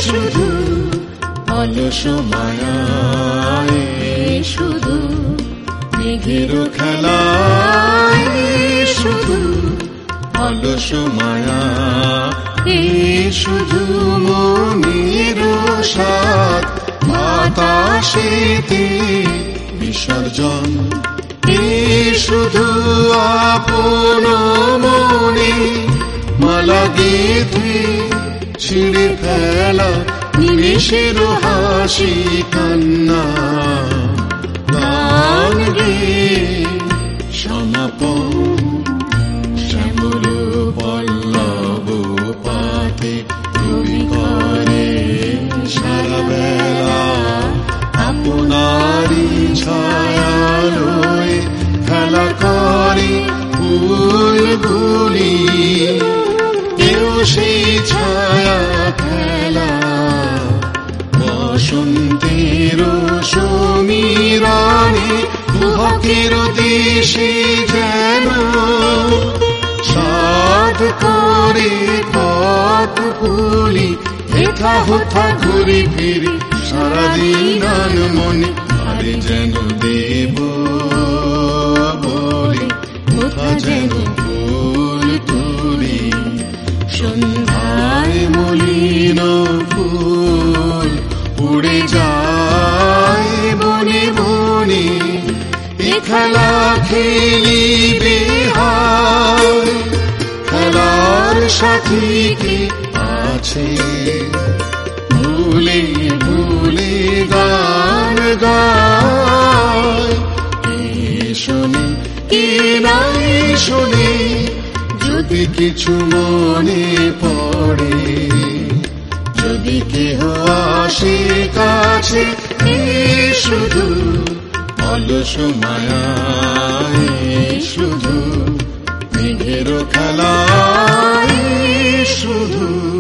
শুধু অলস মায়া, শুধু মেঘের খেলা, শুধু অলস মায়া, শুধু মনের সাথ বাতাসেতে বিসর্জন, শুধু আপন মনে মালা গেঁথে ছিঁড়ে ফেলা নিমেষের হাসি কান্না, গান গেয়ে সমাপন শ্যামল পল্লব পাতে তুমি করে সারা বেলা আপনারই ছায়ালোয় খেলা করে ফুলগুলি, কেউ সেই ছায়া খেলা বসন্তের সমীরণে কুহকের দেশে যেন সাধ করে কত ফুলি হেথা হোথা ঘুরি ফিরি সারাদিন মনে, আরে যেন দেব বলে কোথা যেন ফুল তুলি, সন্ধ্যায় মলিন ফুল উড়ে যায় বনে বনে, এ খেলা খেলিবে হায়, খেলার সাথী কে আছে ভুলে ভুলে গান গায়, কে শোনে কে নাই শোনে যদি কিছু মনে পড়ে, যদি কেহ আসে কাছে শুধু অলস মায়া, শুধু মেঘের খেলা, শুধু